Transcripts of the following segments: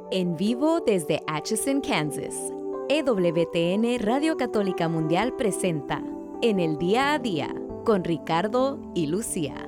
En vivo desde Atchison, Kansas, EWTN Radio Católica Mundial presenta En el Día a Día con Ricardo y Lucía.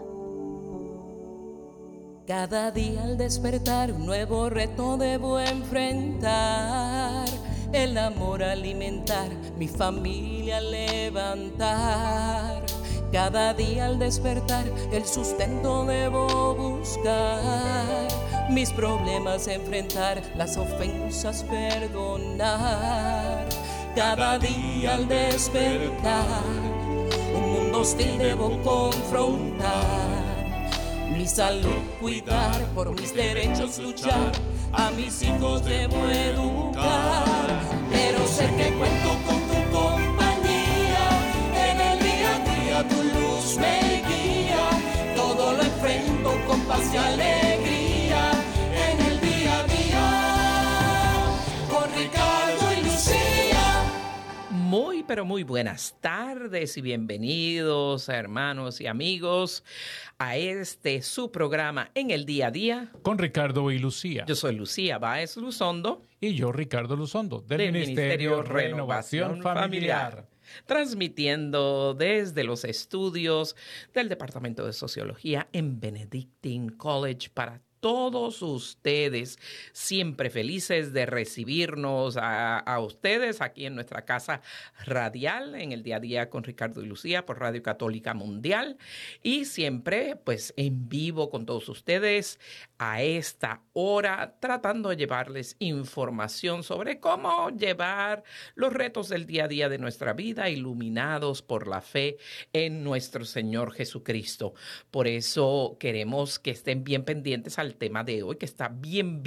Cada día al despertar un nuevo reto debo enfrentar. El amor alimentar, mi familia levantar. Cada día al despertar el sustento debo buscar. Mis problemas enfrentar, las ofensas perdonar. Cada día al despertar un mundo hostil debo confrontar. Mi salud cuidar, por mis derechos luchar, a mis hijos debo educar. Pero sé que cuento con tu compañía, en el día a día tu luz me guía. Todo lo enfrento con paz y alegría, en el día a día, con Ricardo y Lucía. Muy, pero muy buenas tardes y bienvenidos, hermanos y amigos, a su programa En el Día a Día. Con Ricardo y Lucía. Yo soy Lucía Báez Luzondo. Y yo, Ricardo Luzondo, del Ministerio Renovación Familiar. Transmitiendo desde los estudios del Departamento de Sociología en Benedictine College para todos ustedes, siempre felices de recibirnos a ustedes aquí en nuestra casa radial, en el día a día con Ricardo y Lucía por Radio Católica Mundial, y siempre pues en vivo con todos ustedes a esta hora, tratando de llevarles información sobre cómo llevar los retos del día a día de nuestra vida, iluminados por la fe en nuestro Señor Jesucristo. Por eso queremos que estén bien pendientes al tema de hoy, que está bien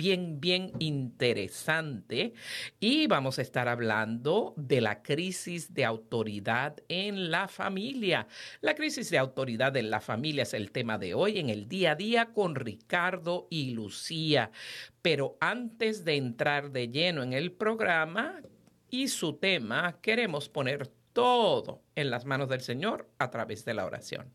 interesante, y vamos a estar hablando de la crisis de autoridad en la familia. La crisis de autoridad en la familia es el tema de hoy en el día a día con Ricardo y Lucía. Pero antes de entrar de lleno en el programa y su tema, queremos poner todo en las manos del Señor a través de la oración.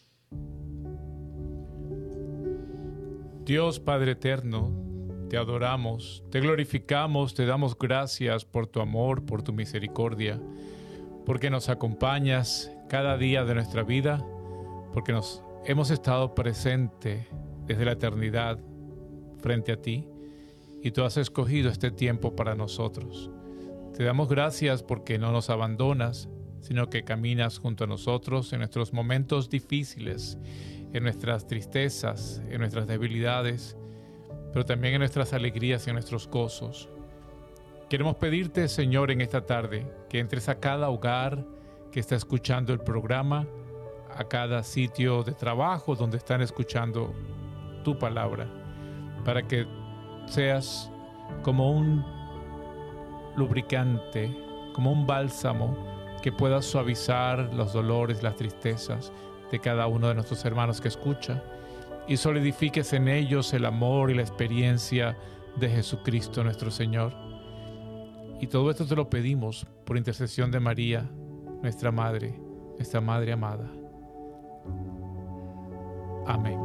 Dios Padre eterno, te adoramos, te glorificamos, te damos gracias por tu amor, por tu misericordia, porque nos acompañas cada día de nuestra vida, porque nos hemos estado presente desde la eternidad frente a ti y tú has escogido este tiempo para nosotros. Te damos gracias porque no nos abandonas, sino que caminas junto a nosotros en nuestros momentos difíciles, en nuestras tristezas, en nuestras debilidades, pero también en nuestras alegrías y en nuestros gozos. Queremos pedirte, Señor, en esta tarde, que entres a cada hogar que está escuchando el programa, a cada sitio de trabajo donde están escuchando tu palabra, para que seas como un lubricante, como un bálsamo que pueda suavizar los dolores, las tristezas de cada uno de nuestros hermanos que escucha, y solidifiques en ellos el amor y la experiencia de Jesucristo nuestro Señor. Y todo esto te lo pedimos por intercesión de María, nuestra Madre amada. Amén.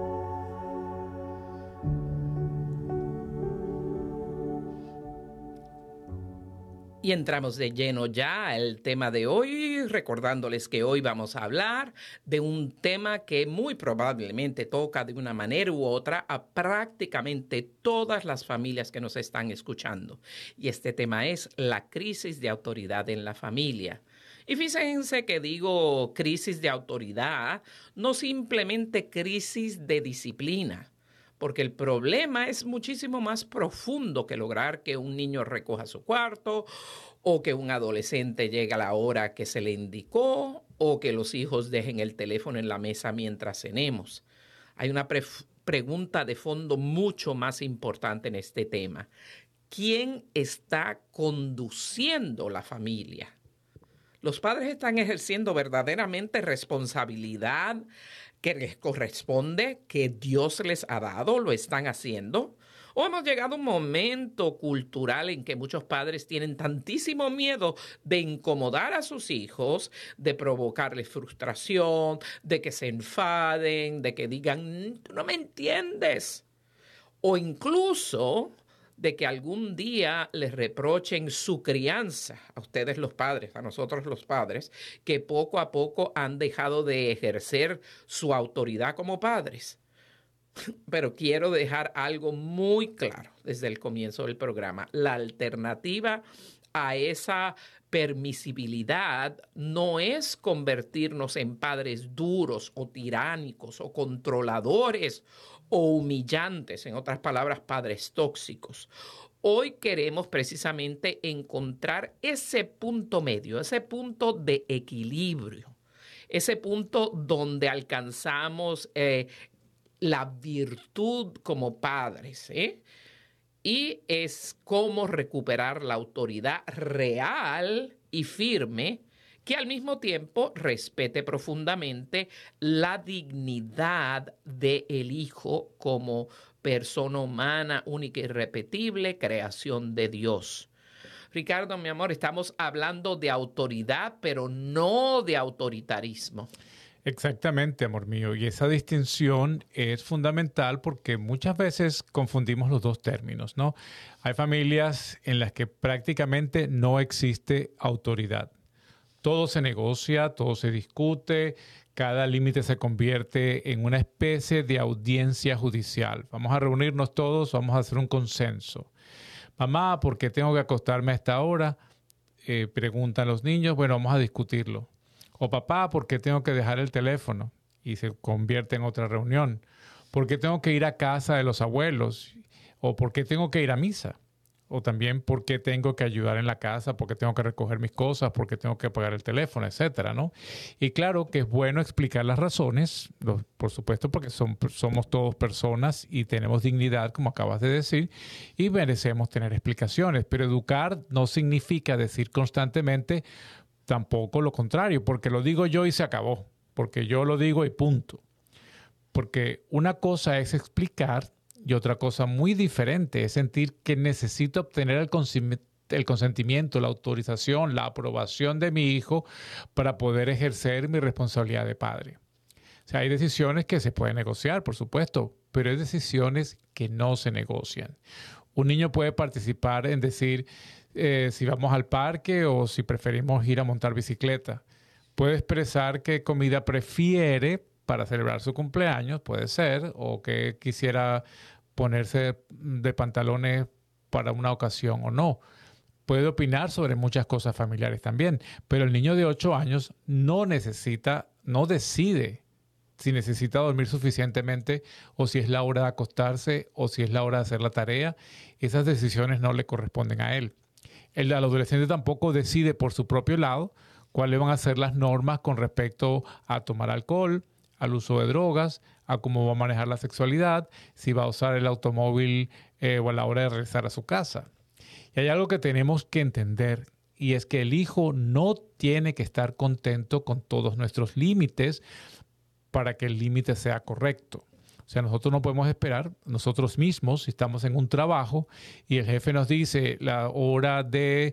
Y entramos de lleno ya al tema de hoy, recordándoles que hoy vamos a hablar de un tema que muy probablemente toca de una manera u otra a prácticamente todas las familias que nos están escuchando. Y este tema es la crisis de autoridad en la familia. Y fíjense que digo crisis de autoridad, no simplemente crisis de disciplina. Porque el problema es muchísimo más profundo que lograr que un niño recoja su cuarto o que un adolescente llegue a la hora que se le indicó o que los hijos dejen el teléfono en la mesa mientras cenemos. Hay una pregunta de fondo mucho más importante en este tema. ¿Quién está conduciendo la familia? ¿Los padres están ejerciendo verdaderamente responsabilidad que les corresponde, que Dios les ha dado? ¿Lo están haciendo? ¿O hemos llegado a un momento cultural en que muchos padres tienen tantísimo miedo de incomodar a sus hijos, de provocarles frustración, de que se enfaden, de que digan, tú no me entiendes? O incluso de que algún día les reprochen su crianza, a ustedes los padres, a nosotros los padres, que poco a poco han dejado de ejercer su autoridad como padres. Pero quiero dejar algo muy claro desde el comienzo del programa. La alternativa a esa permisibilidad no es convertirnos en padres duros o tiránicos o controladores o humillantes, en otras palabras, padres tóxicos. Hoy queremos precisamente encontrar ese punto medio, ese punto de equilibrio, ese punto donde alcanzamos la virtud como padres, y es cómo recuperar la autoridad real y firme que al mismo tiempo respete profundamente la dignidad del hijo como persona humana, única y irrepetible, creación de Dios. Ricardo, mi amor, estamos hablando de autoridad, pero no de autoritarismo. Exactamente, amor mío. Y esa distinción es fundamental porque muchas veces confundimos los dos términos, ¿no? Hay familias en las que prácticamente no existe autoridad. Todo se negocia, todo se discute, cada límite se convierte en una especie de audiencia judicial. Vamos a reunirnos todos, vamos a hacer un consenso. Mamá, ¿por qué tengo que acostarme a esta hora? Preguntan los niños. Bueno, vamos a discutirlo. O papá, ¿por qué tengo que dejar el teléfono? Y se convierte en otra reunión. ¿Por qué tengo que ir a casa de los abuelos? O ¿por qué tengo que ir a misa? O también ¿por qué tengo que ayudar en la casa? ¿Por qué tengo que recoger mis cosas? ¿Por qué tengo que pagar el teléfono? Etcétera, ¿no? Y claro que es bueno explicar las razones, por supuesto, porque somos todos personas y tenemos dignidad, como acabas de decir, y merecemos tener explicaciones. Pero educar no significa decir constantemente tampoco lo contrario, porque lo digo yo y se acabó, porque yo lo digo y punto. Porque una cosa es explicar y otra cosa muy diferente es sentir que necesito obtener el consentimiento, la autorización, la aprobación de mi hijo para poder ejercer mi responsabilidad de padre. O sea, hay decisiones que se pueden negociar, por supuesto, pero hay decisiones que no se negocian. Un niño puede participar en decir si vamos al parque o si preferimos ir a montar bicicleta. Puede expresar qué comida prefiere para celebrar su cumpleaños, puede ser, o que quisiera ponerse de pantalones para una ocasión o no. Puede opinar sobre muchas cosas familiares también, pero el niño de 8 años no decide si necesita dormir suficientemente o si es la hora de acostarse o si es la hora de hacer la tarea. Esas decisiones no le corresponden a él. El adolescente tampoco decide por su propio lado cuáles van a ser las normas con respecto a tomar alcohol, al uso de drogas, a cómo va a manejar la sexualidad, si va a usar el automóvil o a la hora de regresar a su casa. Y hay algo que tenemos que entender y es que el hijo no tiene que estar contento con todos nuestros límites para que el límite sea correcto. O sea, nosotros no podemos esperar nosotros mismos, si estamos en un trabajo y el jefe nos dice la hora de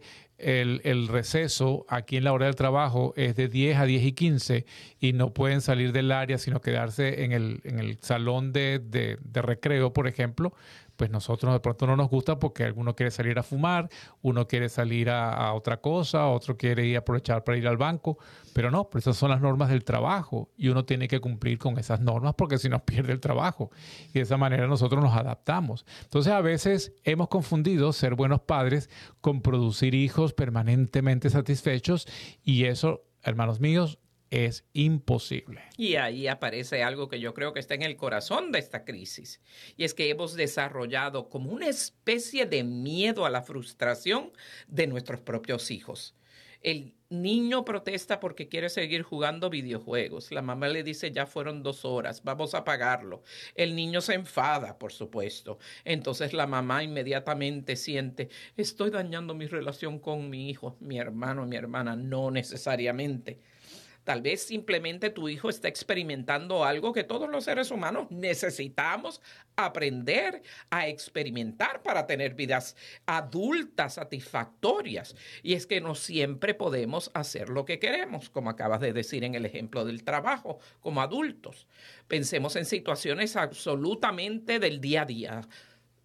el receso aquí en la hora del trabajo es de 10 a 10 y 15 y no pueden salir del área sino quedarse en el salón de recreo, por ejemplo, pues nosotros de pronto no nos gusta porque alguno quiere salir a fumar, uno quiere salir a otra cosa, otro quiere ir a aprovechar para ir al banco, pero no, pues esas son las normas del trabajo y uno tiene que cumplir con esas normas porque si no pierde el trabajo y de esa manera nosotros nos adaptamos. Entonces a veces hemos confundido ser buenos padres con producir hijos permanentemente satisfechos y eso, hermanos míos, es imposible. Y ahí aparece algo que yo creo que está en el corazón de esta crisis. Y es que hemos desarrollado como una especie de miedo a la frustración de nuestros propios hijos. El niño protesta porque quiere seguir jugando videojuegos. La mamá le dice, ya fueron 2 horas, vamos a apagarlo. El niño se enfada, por supuesto. Entonces la mamá inmediatamente siente, estoy dañando mi relación con mi hijo, mi hermano, mi hermana. No necesariamente. Tal vez simplemente tu hijo está experimentando algo que todos los seres humanos necesitamos aprender a experimentar para tener vidas adultas satisfactorias. Y es que no siempre podemos hacer lo que queremos, como acabas de decir en el ejemplo del trabajo, como adultos. Pensemos en situaciones absolutamente del día a día.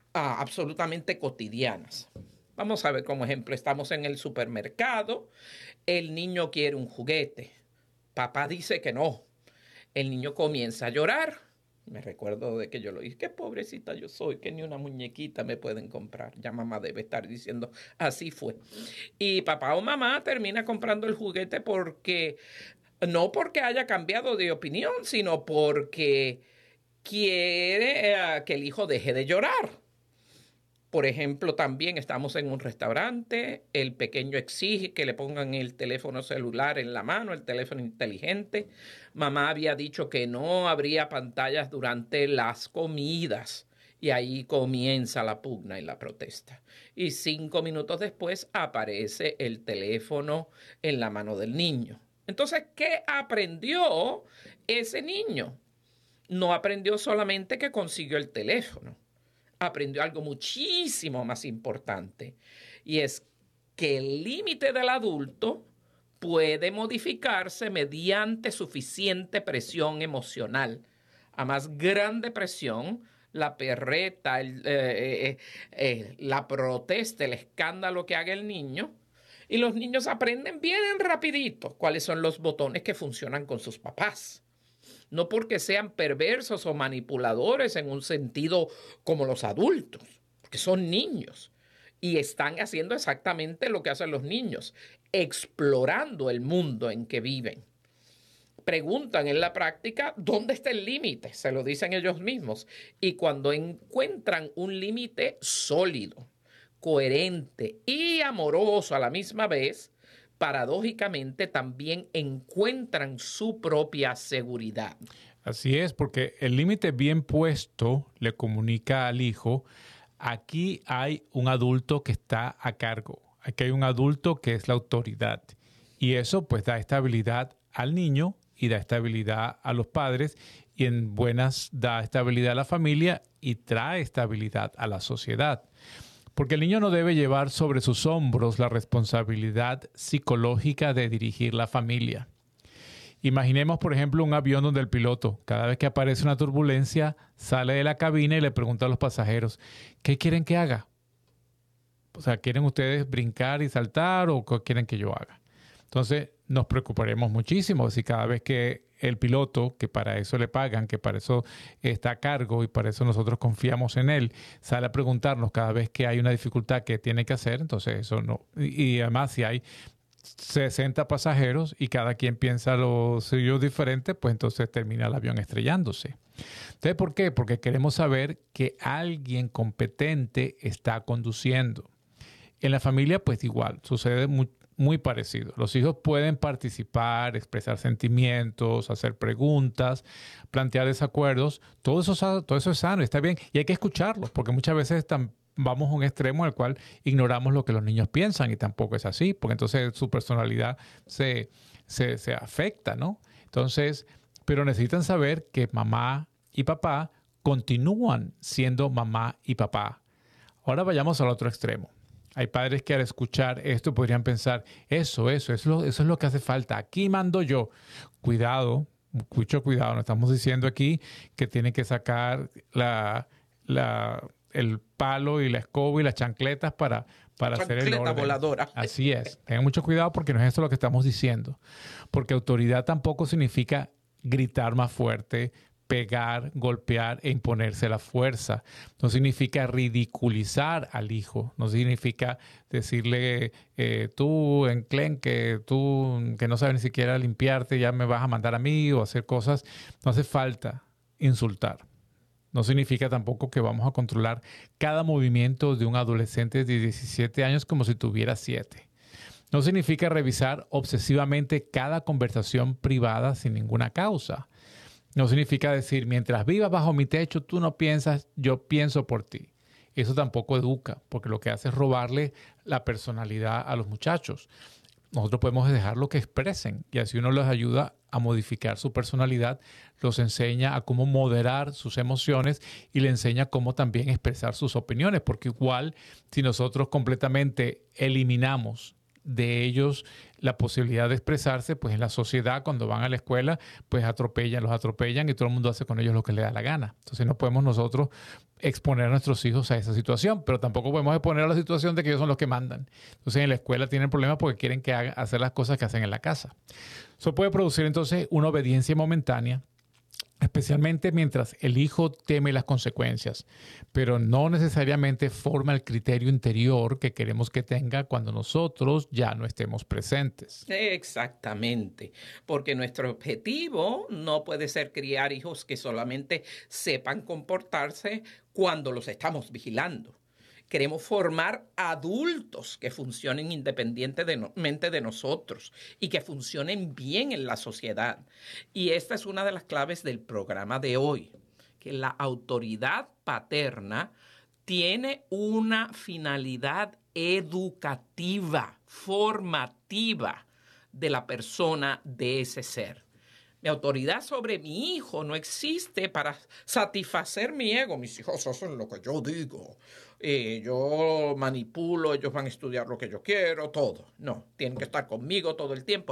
absolutamente cotidianas. Vamos a ver como ejemplo, estamos en el supermercado, el niño quiere un juguete, papá dice que no, el niño comienza a llorar. Me recuerdo de que yo lo dije, qué pobrecita yo soy, que ni una muñequita me pueden comprar. Ya mamá debe estar diciendo, así fue. Y papá o mamá termina comprando el juguete no porque haya cambiado de opinión, sino porque quiere que el hijo deje de llorar. Por ejemplo, también estamos en un restaurante, el pequeño exige que le pongan el teléfono celular en la mano, el teléfono inteligente. Mamá había dicho que no habría pantallas durante las comidas y ahí comienza la pugna y la protesta. Y 5 minutos después aparece el teléfono en la mano del niño. Entonces, ¿qué aprendió ese niño? No aprendió solamente que consiguió el teléfono. Aprendió algo muchísimo más importante, y es que el límite del adulto puede modificarse mediante suficiente presión emocional. A más grande presión, la perreta, la protesta, el escándalo que haga el niño, y los niños aprenden bien rapidito cuáles son los botones que funcionan con sus papás. No porque sean perversos o manipuladores en un sentido como los adultos, porque son niños y están haciendo exactamente lo que hacen los niños, explorando el mundo en que viven. Preguntan en la práctica, ¿dónde está el límite? Se lo dicen ellos mismos. Y cuando encuentran un límite sólido, coherente y amoroso a la misma vez, paradójicamente también encuentran su propia seguridad. Así es, porque el límite bien puesto le comunica al hijo, aquí hay un adulto que está a cargo, aquí hay un adulto que es la autoridad. Y eso pues da estabilidad al niño y da estabilidad a los padres, y en buenas da estabilidad a la familia y trae estabilidad a la sociedad. Porque el niño no debe llevar sobre sus hombros la responsabilidad psicológica de dirigir la familia. Imaginemos, por ejemplo, un avión donde el piloto, cada vez que aparece una turbulencia, sale de la cabina y le pregunta a los pasajeros, ¿qué quieren que haga? O sea, ¿quieren ustedes brincar y saltar o qué quieren que yo haga? Entonces, nos preocuparemos muchísimo si cada vez que el piloto, que para eso le pagan, que para eso está a cargo y para eso nosotros confiamos en él, sale a preguntarnos cada vez que hay una dificultad que tiene que hacer, entonces eso no. Y además, si hay 60 pasajeros y cada quien piensa lo suyo diferente, pues entonces termina el avión estrellándose. Entonces, ¿por qué? Porque queremos saber que alguien competente está conduciendo. En la familia, pues igual, sucede muy parecido. Los hijos pueden participar, expresar sentimientos, hacer preguntas, plantear desacuerdos. Todo eso es sano, está bien. Y hay que escucharlos, porque muchas veces vamos a un extremo al cual ignoramos lo que los niños piensan, y tampoco es así, porque entonces su personalidad se afecta, ¿no? Entonces, pero necesitan saber que mamá y papá continúan siendo mamá y papá. Ahora vayamos al otro extremo. Hay padres que al escuchar esto podrían pensar, eso es lo que hace falta. Aquí mando yo. Cuidado, mucho cuidado. No estamos diciendo aquí que tienen que sacar el palo y la escoba y las chancletas para hacer el orden. Voladora. Así es. Tengan mucho cuidado, porque no es eso lo que estamos diciendo. Porque autoridad tampoco significa gritar más fuerte, pegar, golpear e imponerse la fuerza. No significa ridiculizar al hijo. No significa decirle, tú, enclenque, tú que no sabes ni siquiera limpiarte, ya me vas a mandar a mí, o hacer cosas. No hace falta insultar. No significa tampoco que vamos a controlar cada movimiento de un adolescente de 17 años como si tuviera 7. No significa revisar obsesivamente cada conversación privada sin ninguna causa. No significa decir, mientras vivas bajo mi techo, tú no piensas, yo pienso por ti. Eso tampoco educa, porque lo que hace es robarle la personalidad a los muchachos. Nosotros podemos dejarlo que expresen, y así uno les ayuda a modificar su personalidad, los enseña a cómo moderar sus emociones y le enseña cómo también expresar sus opiniones, porque igual si nosotros completamente eliminamos de ellos la posibilidad de expresarse, pues en la sociedad, cuando van a la escuela, pues los atropellan y todo el mundo hace con ellos lo que le da la gana. Entonces no podemos nosotros exponer a nuestros hijos a esa situación, pero tampoco podemos exponer a la situación de que ellos son los que mandan. Entonces en la escuela tienen problemas porque quieren hacer las cosas que hacen en la casa. Eso puede producir entonces una obediencia momentánea, especialmente mientras el hijo teme las consecuencias, pero no necesariamente forma el criterio interior que queremos que tenga cuando nosotros ya no estemos presentes. Exactamente, porque nuestro objetivo no puede ser criar hijos que solamente sepan comportarse cuando los estamos vigilando. Queremos formar adultos que funcionen independientemente de nosotros y que funcionen bien en la sociedad. Y esta es una de las claves del programa de hoy, que la autoridad paterna tiene una finalidad educativa, formativa de la persona de ese ser. Mi autoridad sobre mi hijo no existe para satisfacer mi ego. Mis hijos hacen lo que yo digo. Yo manipulo, ellos van a estudiar lo que yo quiero, todo. No, tienen que estar conmigo todo el tiempo.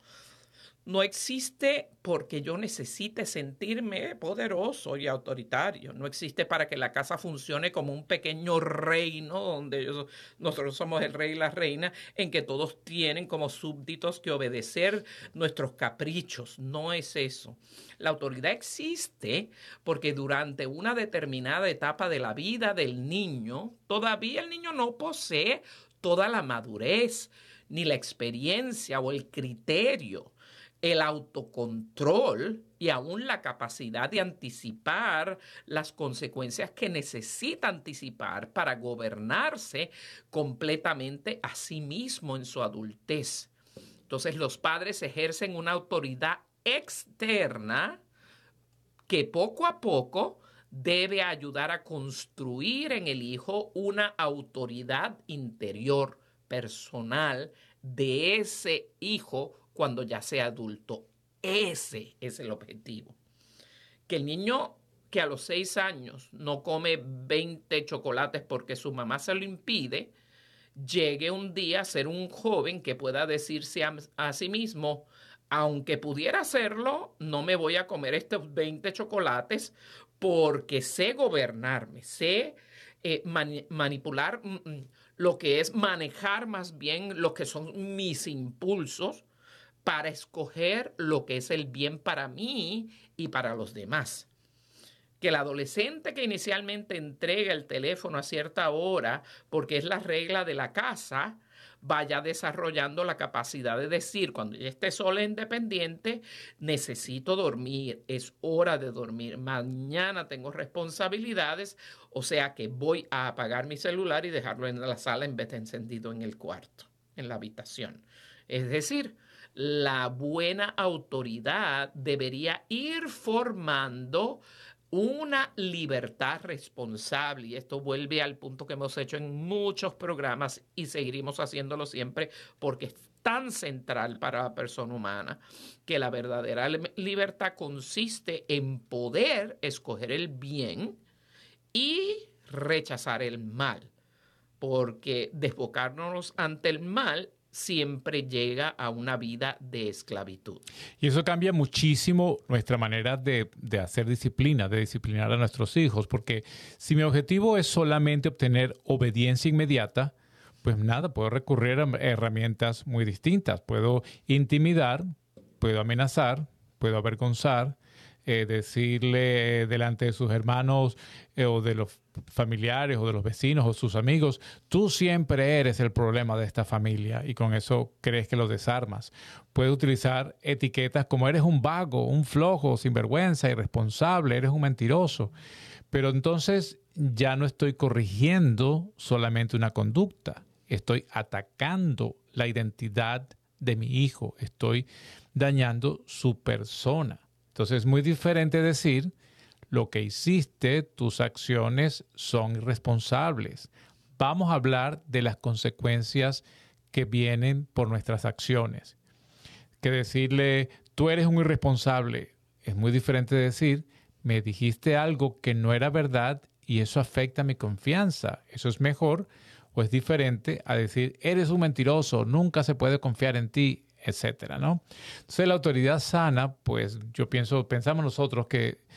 No existe porque yo necesite sentirme poderoso y autoritario. No existe para que la casa funcione como un pequeño reino donde nosotros somos el rey y la reina, en que todos tienen como súbditos que obedecer nuestros caprichos. No es eso. La autoridad existe porque durante una determinada etapa de la vida del niño, todavía el niño no posee toda la madurez, ni la experiencia o el criterio, el autocontrol y aún la capacidad de anticipar las consecuencias que necesita anticipar para gobernarse completamente a sí mismo en su adultez. Entonces los padres ejercen una autoridad externa que poco a poco debe ayudar a construir en el hijo una autoridad interior, personal, de ese hijo cuando ya sea adulto. Ese es el objetivo. Que el niño que a los 6 años no come 20 chocolates porque su mamá se lo impide, llegue un día a ser un joven que pueda decirse a sí mismo, aunque pudiera hacerlo, no me voy a comer estos 20 chocolates porque sé gobernarme, sé manipular lo que es manejar más bien lo que son mis impulsos para escoger lo que es el bien para mí y para los demás. Que el adolescente que inicialmente entrega el teléfono a cierta hora, porque es la regla de la casa, vaya desarrollando la capacidad de decir, cuando ya esté sola e independiente, necesito dormir, es hora de dormir, mañana tengo responsabilidades, o sea que voy a apagar mi celular y dejarlo en la sala en vez de encendido en el cuarto, en la habitación. Es decir, la buena autoridad debería ir formando una libertad responsable, y esto vuelve al punto que hemos hecho en muchos programas y seguiremos haciéndolo siempre porque es tan central para la persona humana, que la verdadera libertad consiste en poder escoger el bien y rechazar el mal, porque desbocarnos ante el mal siempre llega a una vida de esclavitud. Y eso cambia muchísimo nuestra manera de hacer disciplina, de disciplinar a nuestros hijos, porque si mi objetivo es solamente obtener obediencia inmediata, pues nada, puedo recurrir a herramientas muy distintas. Puedo intimidar, puedo amenazar, puedo avergonzar, decirle delante de sus hermanos o de los familiares o de los vecinos o sus amigos, tú siempre eres el problema de esta familia, y con eso crees que lo desarmas. Puedes utilizar etiquetas como eres un vago, un flojo, sinvergüenza, irresponsable, eres un mentiroso. Pero entonces ya no estoy corrigiendo solamente una conducta, estoy atacando la identidad de mi hijo, estoy dañando su persona. Entonces es muy diferente decir, lo que hiciste, tus acciones son irresponsables. Vamos a hablar de las consecuencias que vienen por nuestras acciones. Que decirle, tú eres un irresponsable, es muy diferente de decir, me dijiste algo que no era verdad y eso afecta mi confianza. Eso es mejor o es diferente a decir, eres un mentiroso, nunca se puede confiar en ti, etcétera, ¿no? Entonces la autoridad sana, pues yo pensamos nosotros que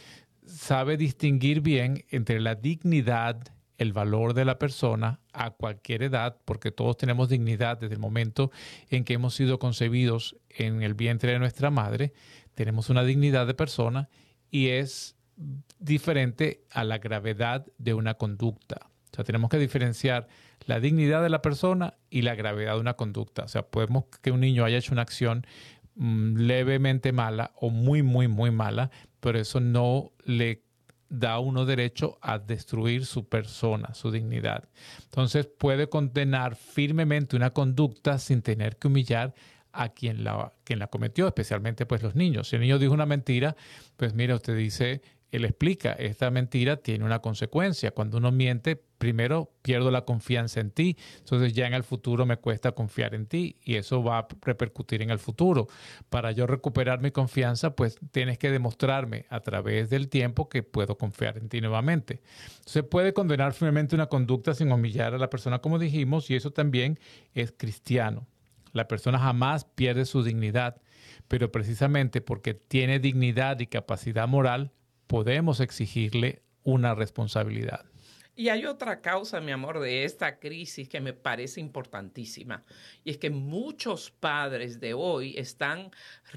sabe distinguir bien entre la dignidad, el valor de la persona a cualquier edad, porque todos tenemos dignidad desde el momento en que hemos sido concebidos en el vientre de nuestra madre. Tenemos una dignidad de persona y es diferente a la gravedad de una conducta. O sea, tenemos que diferenciar la dignidad de la persona y la gravedad de una conducta. O sea, podemos que un niño haya hecho una acción levemente mala o muy, muy, muy mala, pero eso no le da a uno derecho a destruir su persona, su dignidad. Entonces puede condenar firmemente una conducta sin tener que humillar a quien la cometió, especialmente pues los niños. Si el niño dijo una mentira, pues mira, usted dice, él explica, esta mentira tiene una consecuencia. Cuando uno miente, primero pierdo la confianza en ti, entonces ya en el futuro me cuesta confiar en ti y eso va a repercutir en el futuro. Para yo recuperar mi confianza, pues tienes que demostrarme a través del tiempo que puedo confiar en ti nuevamente. Se puede condenar firmemente una conducta sin humillar a la persona, como dijimos, y eso también es cristiano. La persona jamás pierde su dignidad, pero precisamente porque tiene dignidad y capacidad moral, podemos exigirle una responsabilidad. Y hay otra causa, mi amor, de esta crisis que me parece importantísima. Y es que muchos padres de hoy están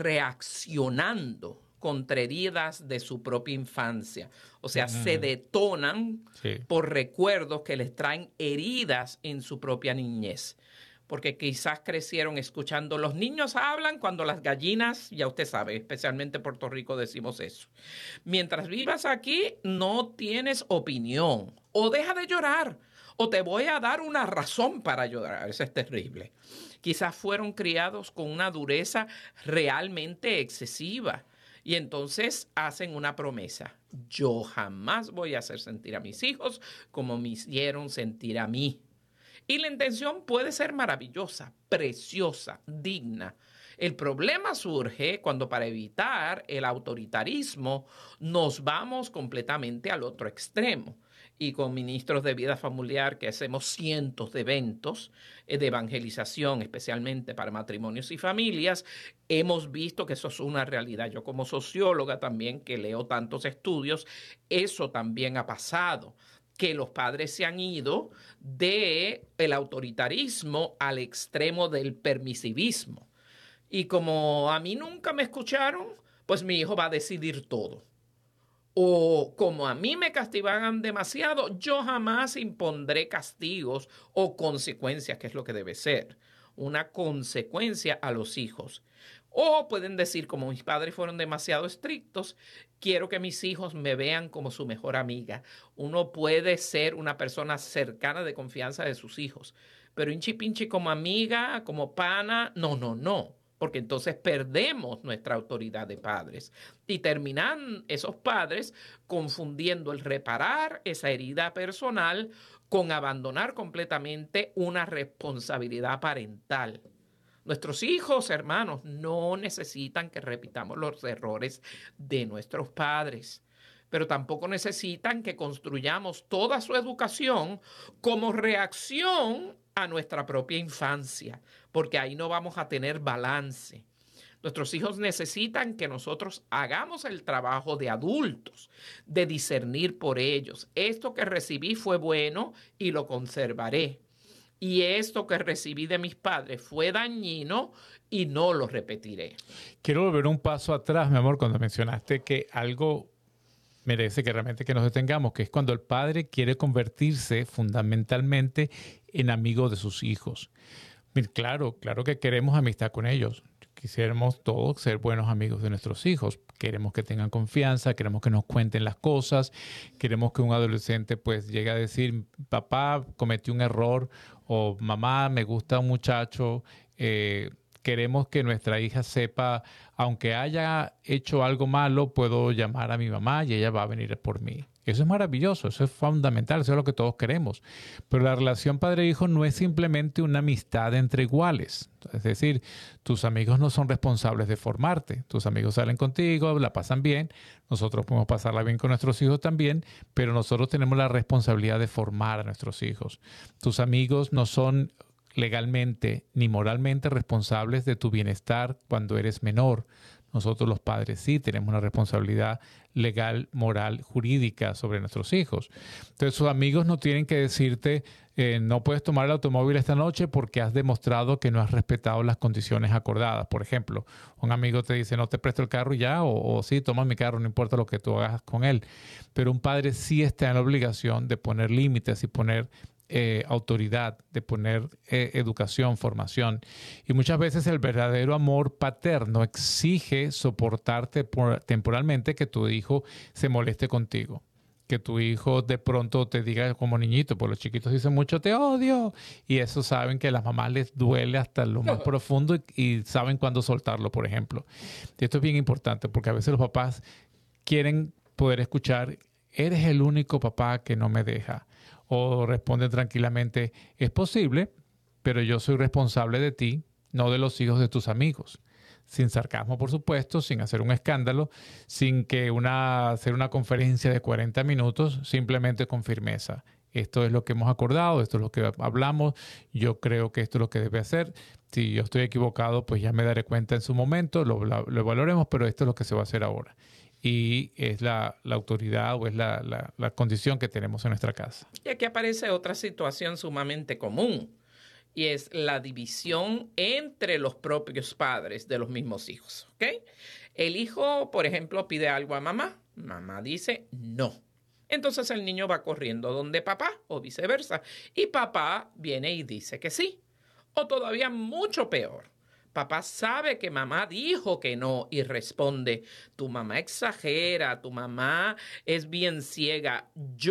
reaccionando contra heridas de su propia infancia. O sea, se detonan por recuerdos que les traen heridas en su propia niñez. Porque quizás crecieron escuchando, los niños hablan cuando las gallinas, ya usted sabe, especialmente en Puerto Rico decimos eso. Mientras vivas aquí, no tienes opinión. O deja de llorar, o te voy a dar una razón para llorar. Eso es terrible. Quizás fueron criados con una dureza realmente excesiva. Y entonces hacen una promesa. Yo jamás voy a hacer sentir a mis hijos como me hicieron sentir a mí. Y la intención puede ser maravillosa, preciosa, digna. El problema surge cuando para evitar el autoritarismo nos vamos completamente al otro extremo. Y con ministros de vida familiar que hacemos cientos de eventos de evangelización, especialmente para matrimonios y familias, hemos visto que eso es una realidad. Yo como socióloga también, que leo tantos estudios, eso también ha pasado. Que los padres se han ido del autoritarismo al extremo del permisivismo. Y como a mí nunca me escucharon, pues mi hijo va a decidir todo. O como a mí me castigan demasiado, yo jamás impondré castigos o consecuencias, que es lo que debe ser. Una consecuencia a los hijos. O pueden decir, como mis padres fueron demasiado estrictos, quiero que mis hijos me vean como su mejor amiga. Uno puede ser una persona cercana de confianza de sus hijos, pero hinchi pinchi como amiga, como pana, no. Porque entonces perdemos nuestra autoridad de padres y terminan esos padres confundiendo el reparar esa herida personal con abandonar completamente una responsabilidad parental. Nuestros hijos, hermanos, no necesitan que repitamos los errores de nuestros padres, pero tampoco necesitan que construyamos toda su educación como reacción a nuestra propia infancia, porque ahí no vamos a tener balance. Nuestros hijos necesitan que nosotros hagamos el trabajo de adultos, de discernir por ellos. Esto que recibí fue bueno y lo conservaré. Y esto que recibí de mis padres fue dañino y no lo repetiré. Quiero volver un paso atrás, mi amor, cuando mencionaste que algo merece que realmente que nos detengamos, que es cuando el padre quiere convertirse fundamentalmente en amigo de sus hijos. Claro que queremos amistad con ellos. Quisiéramos todos ser buenos amigos de nuestros hijos. Queremos que tengan confianza, queremos que nos cuenten las cosas, queremos que un adolescente pues llegue a decir, papá, cometí un error, o mamá, me gusta un muchacho. Queremos que nuestra hija sepa, aunque haya hecho algo malo, puedo llamar a mi mamá y ella va a venir por mí. Eso es maravilloso, eso es fundamental, eso es lo que todos queremos. Pero la relación padre-hijo no es simplemente una amistad entre iguales. Es decir, tus amigos no son responsables de formarte. Tus amigos salen contigo, la pasan bien. Nosotros podemos pasarla bien con nuestros hijos también, pero nosotros tenemos la responsabilidad de formar a nuestros hijos. Tus amigos no son legalmente ni moralmente responsables de tu bienestar cuando eres menor. Nosotros los padres sí tenemos una responsabilidad legal, moral, jurídica sobre nuestros hijos. Entonces sus amigos no tienen que decirte no puedes tomar el automóvil esta noche porque has demostrado que no has respetado las condiciones acordadas. Por ejemplo, un amigo te dice no te presto el carro ya o sí, toma mi carro, no importa lo que tú hagas con él. Pero un padre sí está en la obligación de poner límites y poner autoridad, de poner educación, formación. Y muchas veces el verdadero amor paterno exige soportarte temporalmente que tu hijo se moleste contigo. Que tu hijo de pronto te diga como niñito, pues los chiquitos dicen mucho te odio, y eso saben que a las mamás les duele hasta lo más profundo y saben cuándo soltarlo, por ejemplo. Y esto es bien importante porque a veces los papás quieren poder escuchar, eres el único papá que no me deja. O responden tranquilamente, es posible, pero yo soy responsable de ti, no de los hijos de tus amigos. Sin sarcasmo, por supuesto, sin hacer un escándalo, sin que hacer una conferencia de 40 minutos, simplemente con firmeza. Esto es lo que hemos acordado, esto es lo que hablamos, yo creo que esto es lo que debe hacer. Si yo estoy equivocado, pues ya me daré cuenta en su momento, lo valoremos, pero esto es lo que se va a hacer ahora. Y es la autoridad o es la condición que tenemos en nuestra casa. Y aquí aparece otra situación sumamente común, y es la división entre los propios padres de los mismos hijos, ¿ok? El hijo, por ejemplo, pide algo a mamá. Mamá dice no. Entonces el niño va corriendo donde papá o viceversa. Y papá viene y dice que sí. O todavía mucho peor. Papá sabe que mamá dijo que no y responde, tu mamá exagera, tu mamá es bien ciega.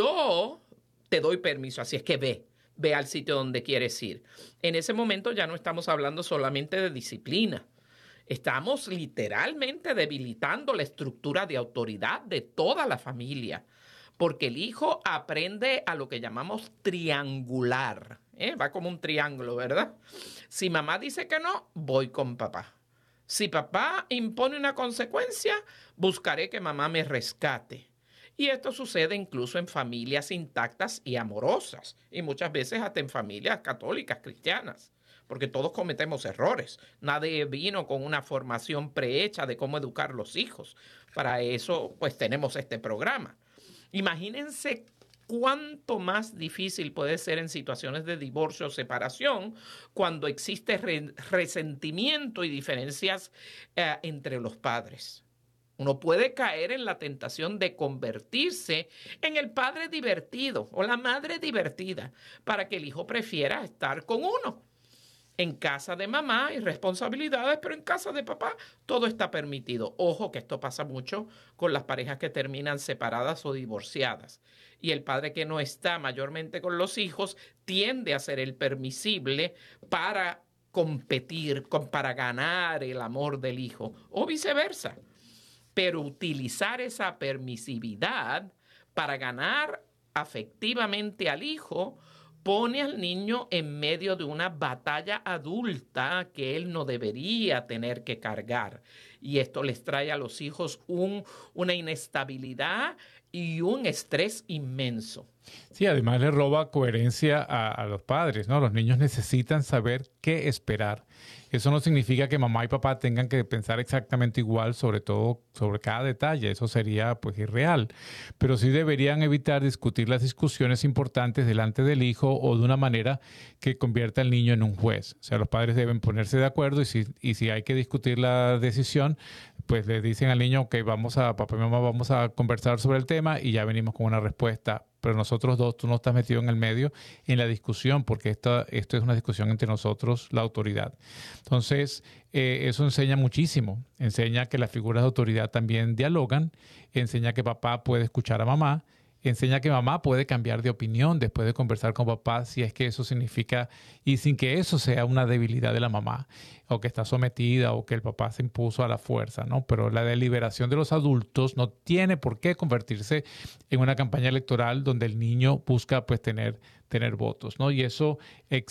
Yo te doy permiso, así es que ve al sitio donde quieres ir. En ese momento ya no estamos hablando solamente de disciplina. Estamos literalmente debilitando la estructura de autoridad de toda la familia, porque el hijo aprende a lo que llamamos triangular. Va como un triángulo, ¿verdad? Si mamá dice que no, voy con papá. Si papá impone una consecuencia, buscaré que mamá me rescate. Y esto sucede incluso en familias intactas y amorosas, y muchas veces hasta en familias católicas, cristianas, porque todos cometemos errores. Nadie vino con una formación prehecha de cómo educar los hijos. Para eso, pues, tenemos este programa. Imagínense cuánto más difícil puede ser en situaciones de divorcio o separación cuando existe resentimiento y diferencias entre los padres. Uno puede caer en la tentación de convertirse en el padre divertido o la madre divertida para que el hijo prefiera estar con uno. En casa de mamá hay responsabilidades, pero en casa de papá todo está permitido. Ojo que esto pasa mucho con las parejas que terminan separadas o divorciadas. Y el padre que no está mayormente con los hijos tiende a ser el permisible para competir, para ganar el amor del hijo o viceversa. Pero utilizar esa permisividad para ganar afectivamente al hijo pone al niño en medio de una batalla adulta que él no debería tener que cargar. Y esto les trae a los hijos una inestabilidad y un estrés inmenso. Sí, además le roba coherencia a los padres, ¿no? Los niños necesitan saber qué esperar. Eso no significa que mamá y papá tengan que pensar exactamente igual, sobre todo sobre cada detalle. Eso sería pues irreal. Pero sí deberían evitar discutir las discusiones importantes delante del hijo o de una manera que convierta al niño en un juez. O sea, los padres deben ponerse de acuerdo y si hay que discutir la decisión, pues le dicen al niño, ok, papá y mamá vamos a conversar sobre el tema y ya venimos con una respuesta. Pero nosotros dos, tú no estás metido en el medio en la discusión, porque esto es una discusión entre nosotros, la autoridad. Entonces, eso enseña muchísimo. Enseña que las figuras de autoridad también dialogan, enseña que papá puede escuchar a mamá, enseña que mamá puede cambiar de opinión después de conversar con papá, si es que eso significa, y sin que eso sea una debilidad de la mamá, o que está sometida, o que el papá se impuso a la fuerza, ¿no? Pero la deliberación de los adultos no tiene por qué convertirse en una campaña electoral donde el niño busca, pues, tener votos, ¿no? Y eso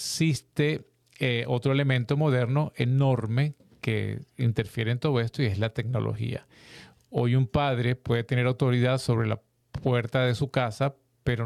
existe otro elemento moderno enorme que interfiere en todo esto, y es la tecnología. Hoy un padre puede tener autoridad sobre la puerta de su casa, pero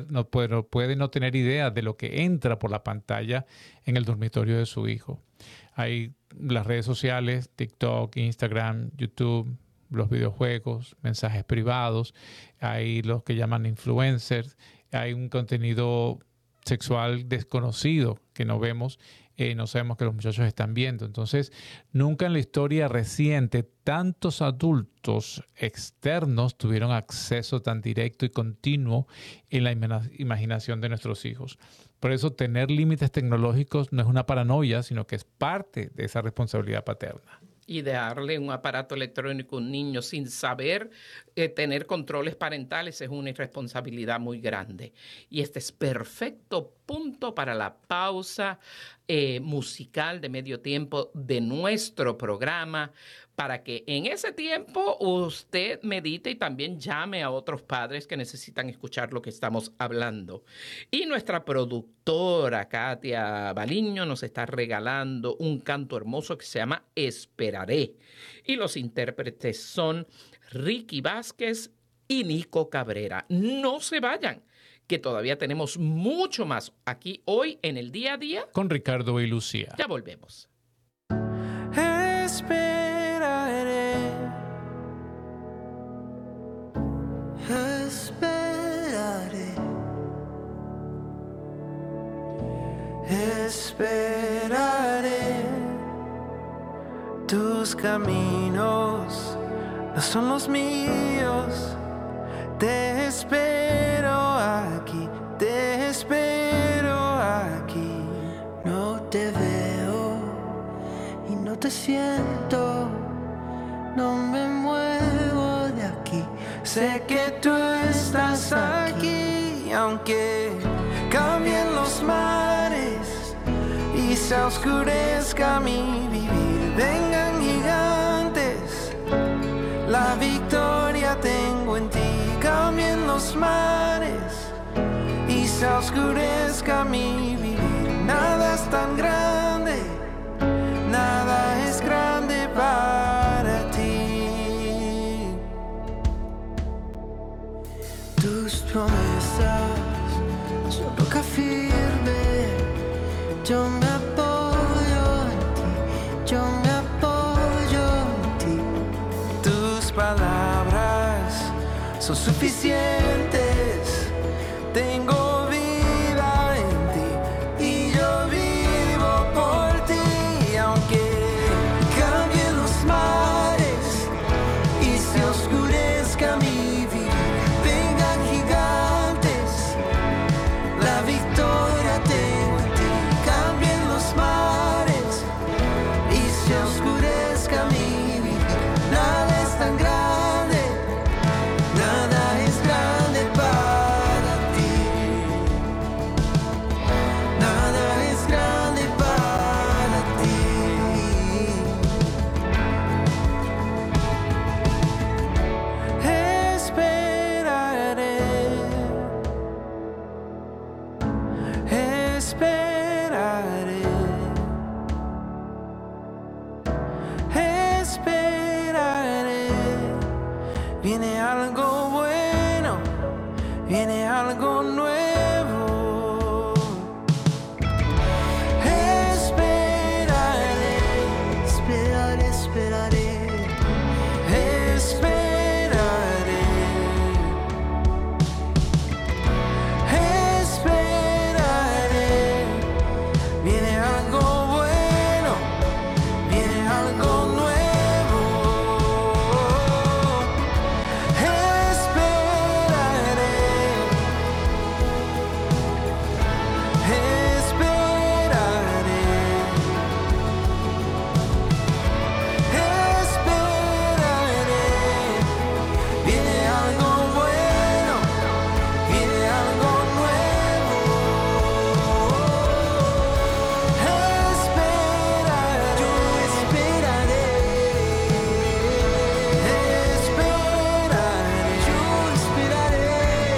puede no tener idea de lo que entra por la pantalla en el dormitorio de su hijo. Hay las redes sociales, TikTok, Instagram, YouTube, los videojuegos, mensajes privados. Hay los que llaman influencers. Hay un contenido sexual desconocido que no vemos, no sabemos que los muchachos están viendo. Entonces, nunca en la historia reciente tantos adultos externos tuvieron acceso tan directo y continuo en la imaginación de nuestros hijos. Por eso, tener límites tecnológicos no es una paranoia, sino que es parte de esa responsabilidad paterna. Y darle un aparato electrónico a un niño sin saber tener controles parentales es una irresponsabilidad muy grande. Y este es perfecto punto para la pausa musical de medio tiempo de nuestro programa, para que en ese tiempo usted medite y también llame a otros padres que necesitan escuchar lo que estamos hablando. Y nuestra productora, Katia Baliño, nos está regalando un canto hermoso que se llama Esperaré. Y los intérpretes son Ricky Vázquez y Nico Cabrera. No se vayan, que todavía tenemos mucho más aquí hoy en el Día a Día con Ricardo y Lucía. Ya volvemos. Esperaré, esperaré, esperaré. Tus caminos no son los míos. Te espero aquí, te espero aquí. No te veo y no te siento, no me muevo de aquí. Sé que tú estás aquí, aunque cambien los mares y se oscurezca mi vivir. Vengan gigantes, la victoria tengo en ti. Cambien los mares y se oscurezca mi vivir. Nada es tan grande, nada es grande para ti. Tus promesas son roca firme. Yo me apoyo en ti, yo me apoyo en ti. Tus palabras son suficientes. Tengo vida en ti y yo vivo por ti. Aunque cambien los mares y se oscurezca mi vida, vengan gigantes, la victoria tengo en ti. Cambien los mares y se oscurezca mi vida. Nada es tan grande, nada es grande para ti. Nada es grande para ti. Esperaré, esperaré, esperaré. Viene algo bueno, viene algo nuevo. Esperaré, esperaré, esperaré, esperaré, esperaré. Viene algo bueno, viene algo nuevo. Esperaré, esperaré, esperaré. Viene algo bueno, viene algo nuevo. Esperaré, yo esperaré, esperaré, yo esperaré,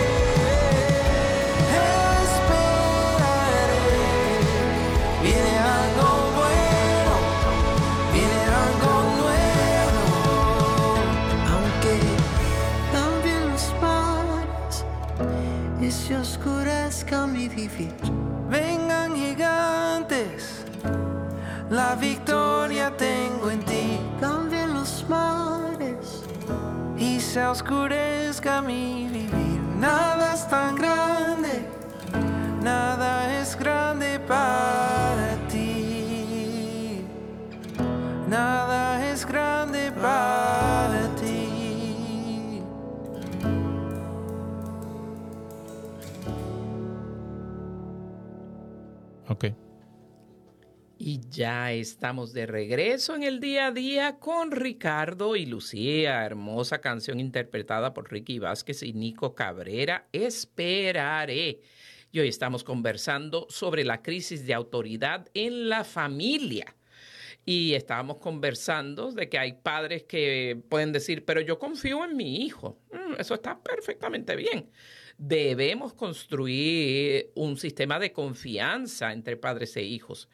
esperaré. Viene algo bueno, viene algo nuevo. Aunque cambien los mares y se oscurezca mi vivir, vengan gigantes, la victoria tengo en ti. Cambien los mares y se oscurezca mi vivir. Nada es tan grande, nada es grande para ti. Nada es grande para ti. Ok. Y ya estamos de regreso en el día a día con Ricardo y Lucía. Hermosa canción interpretada por Ricky Vázquez y Nico Cabrera, Esperaré. Y hoy estamos conversando sobre la crisis de autoridad en la familia. Y estábamos conversando de que hay padres que pueden decir, pero yo confío en mi hijo. Eso está perfectamente bien. Debemos construir un sistema de confianza entre padres e hijos.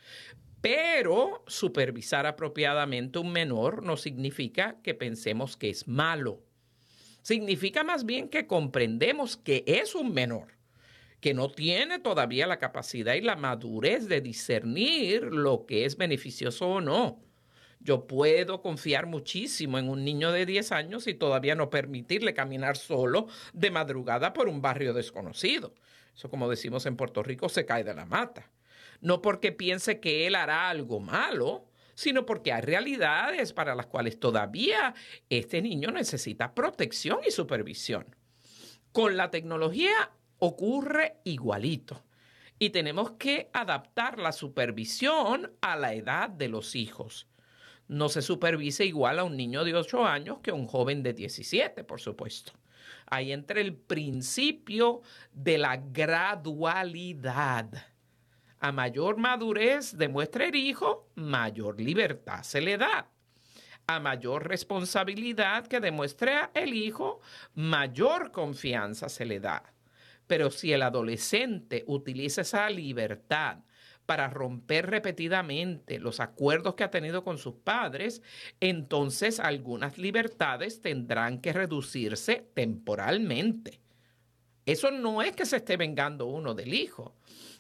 Pero supervisar apropiadamente un menor no significa que pensemos que es malo. Significa más bien que comprendemos que es un menor, que no tiene todavía la capacidad y la madurez de discernir lo que es beneficioso o no. Yo puedo confiar muchísimo en un niño de 10 años y todavía no permitirle caminar solo de madrugada por un barrio desconocido. Eso, como decimos en Puerto Rico, se cae de la mata. No porque piense que él hará algo malo, sino porque hay realidades para las cuales todavía este niño necesita protección y supervisión. Con la tecnología ocurre igualito y tenemos que adaptar la supervisión a la edad de los hijos. No se supervisa igual a un niño de 8 años que a un joven de 17, por supuesto. Ahí entra el principio de la gradualidad. A mayor madurez demuestra el hijo, mayor libertad se le da. A mayor responsabilidad que demuestra el hijo, mayor confianza se le da. Pero si el adolescente utiliza esa libertad para romper repetidamente los acuerdos que ha tenido con sus padres, entonces algunas libertades tendrán que reducirse temporalmente. Eso no es que se esté vengando uno del hijo.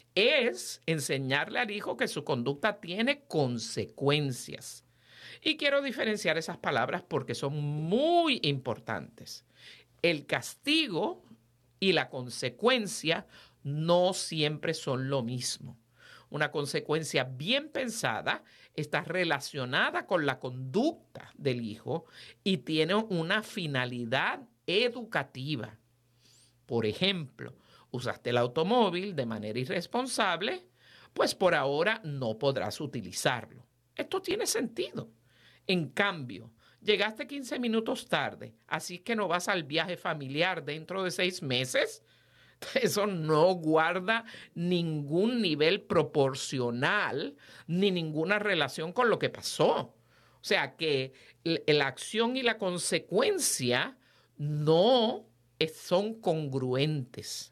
Es enseñarle al hijo que su conducta tiene consecuencias. Y quiero diferenciar esas palabras porque son muy importantes. El castigo y la consecuencia no siempre son lo mismo. Una consecuencia bien pensada está relacionada con la conducta del hijo y tiene una finalidad educativa. Por ejemplo, usaste el automóvil de manera irresponsable, pues por ahora no podrás utilizarlo. Esto tiene sentido. En cambio, llegaste 15 minutos tarde, así que no vas al viaje familiar dentro de 6 meses. Eso no guarda ningún nivel proporcional ni ninguna relación con lo que pasó. O sea que la acción y la consecuencia no son congruentes.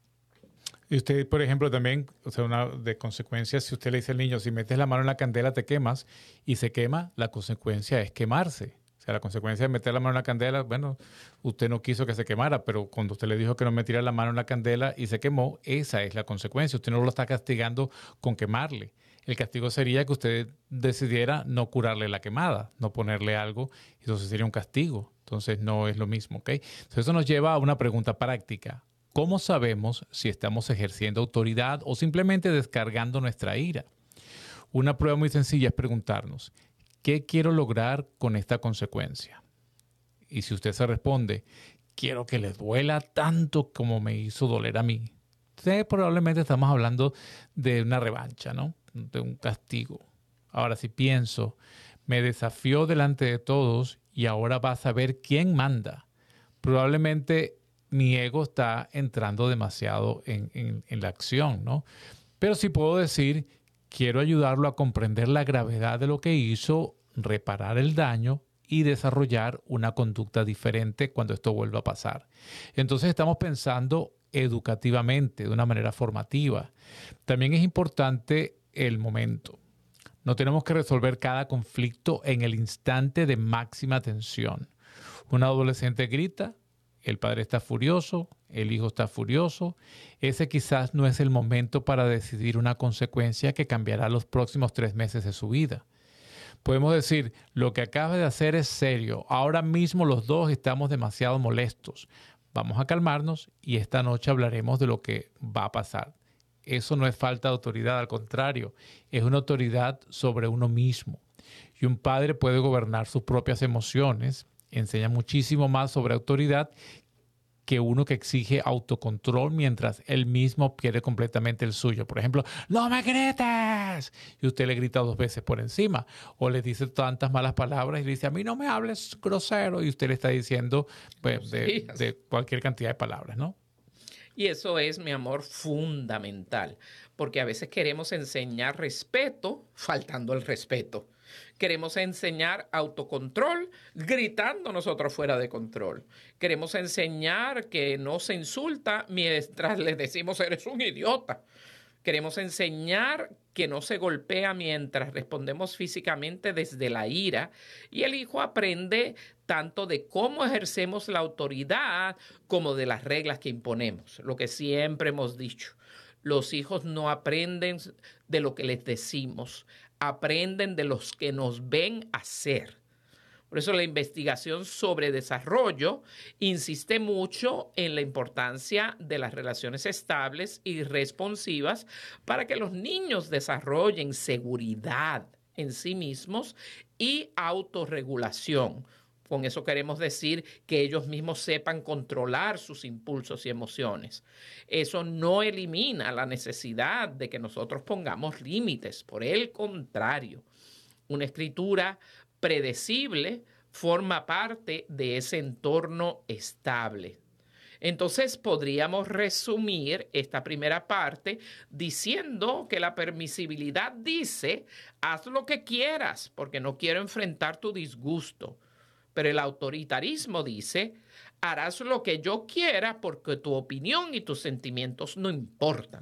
Y usted, por ejemplo, también, o sea, una de consecuencias, si usted le dice al niño, si metes la mano en la candela te quemas, y se quema, la consecuencia es quemarse. O sea, la consecuencia de meter la mano en la candela, bueno, usted no quiso que se quemara, pero cuando usted le dijo que no metiera la mano en la candela y se quemó, esa es la consecuencia. Usted no lo está castigando con quemarle. El castigo sería que usted decidiera no curarle la quemada, no ponerle algo, y entonces sería un castigo. Entonces no es lo mismo, ¿ok? Entonces eso nos lleva a una pregunta práctica. ¿Cómo sabemos si estamos ejerciendo autoridad o simplemente descargando nuestra ira? Una prueba muy sencilla es preguntarnos, ¿qué quiero lograr con esta consecuencia? Y si usted se responde, quiero que le duela tanto como me hizo doler a mí, entonces probablemente estamos hablando de una revancha, ¿no? De un castigo. Ahora, si pienso, me desafió delante de todos y ahora va a saber quién manda, probablemente mi ego está entrando demasiado en la acción, ¿no? Pero sí puedo decir, quiero ayudarlo a comprender la gravedad de lo que hizo, reparar el daño y desarrollar una conducta diferente cuando esto vuelva a pasar. Entonces estamos pensando educativamente, de una manera formativa. También es importante el momento. No tenemos que resolver cada conflicto en el instante de máxima tensión. Un adolescente grita, El padre está furioso, el hijo está furioso. Ese quizás no es el momento para decidir una consecuencia que cambiará los próximos 3 meses de su vida. Podemos decir, lo que acaba de hacer es serio. Ahora mismo los dos estamos demasiado molestos. Vamos a calmarnos y esta noche hablaremos de lo que va a pasar. Eso no es falta de autoridad, al contrario, es una autoridad sobre uno mismo. Y un padre puede gobernar sus propias emociones, enseña muchísimo más sobre autoridad que uno que exige autocontrol mientras él mismo pierde completamente el suyo. Por ejemplo, ¡no me grites! Y usted le grita 2 veces por encima. O le dice tantas malas palabras y le dice, a mí no me hables grosero. Y usted le está diciendo pues, de cualquier cantidad de palabras, ¿no? Y eso es, mi amor, fundamental. Porque a veces queremos enseñar respeto faltando el respeto. Queremos enseñar autocontrol gritando nosotros fuera de control. Queremos enseñar que no se insulta mientras le decimos eres un idiota. Queremos enseñar que no se golpea mientras respondemos físicamente desde la ira. Y el hijo aprende tanto de cómo ejercemos la autoridad como de las reglas que imponemos. Lo que siempre hemos dicho. Los hijos no aprenden de lo que les decimos, aprenden de los que nos ven hacer. Por eso la investigación sobre desarrollo insiste mucho en la importancia de las relaciones estables y responsivas para que los niños desarrollen seguridad en sí mismos y autorregulación. Con eso queremos decir que ellos mismos sepan controlar sus impulsos y emociones. Eso no elimina la necesidad de que nosotros pongamos límites. Por el contrario, una escritura predecible forma parte de ese entorno estable. Entonces podríamos resumir esta primera parte diciendo que la permisibilidad dice, haz lo que quieras porque no quiero enfrentar tu disgusto. Pero el autoritarismo dice, harás lo que yo quiera porque tu opinión y tus sentimientos no importan.